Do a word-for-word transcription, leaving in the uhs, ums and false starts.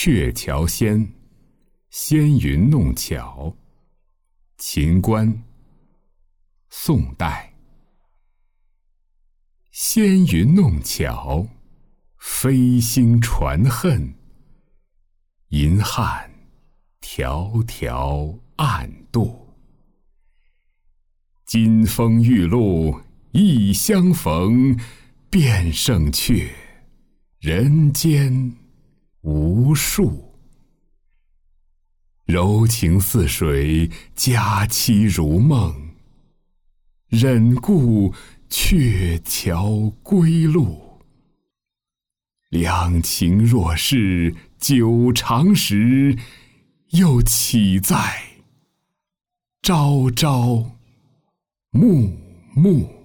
鹊桥仙，仙云弄巧。秦观，宋代。仙云弄巧，飞星传恨。银汉迢迢暗度。金风玉露一相逢，便胜却人间无数。柔情似水，佳期如梦，忍顾鹊桥归路。两情若是久长时，又岂在朝朝暮暮。